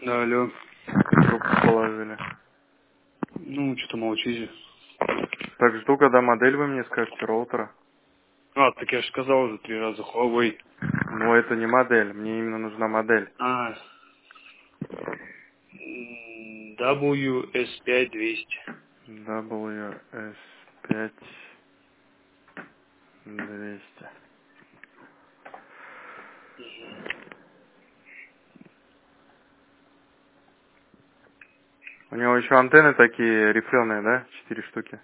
Да, алло. Трубку положили. Ну, что-то молчите. Так жду, когда модель вы мне скажете, роутера. Так я же сказал уже 3 раза Huawei. Но это не модель, мне именно нужна модель. А, WS5200. WS5200. У него еще антенны такие рифленые, да? 4 штуки.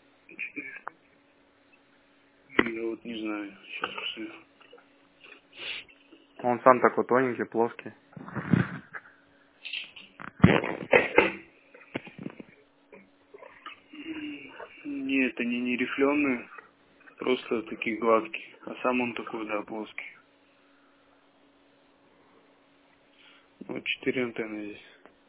Я вот не знаю. Сейчас посмотрю. Он сам такой тоненький, плоский. Не, это не рифленые, просто такие гладкие. А сам он такой, да, плоский. Вот 4 антенны здесь.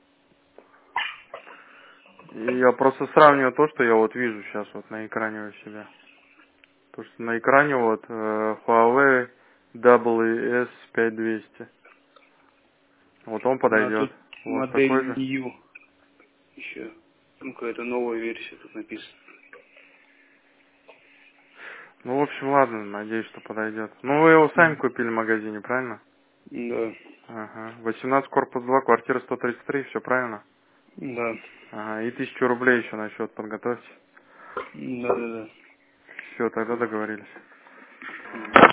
И я просто сравниваю то, что я вот вижу сейчас вот на экране у себя. То, что на экране вот Huawei WS5200. Вот он А подойдет. тут У вас такой модель же? New еще. Ну, какая-то новая версия тут написано. Ну, в общем, ладно, надеюсь, что подойдет. Ну, вы его сами купили в магазине, правильно? Да, Ага. 18 корпус 2, квартира 133, все правильно? да, Ага. И 1000 рублей еще на счет подготовьте. да, да, да. Все, тогда договорились. Мгм.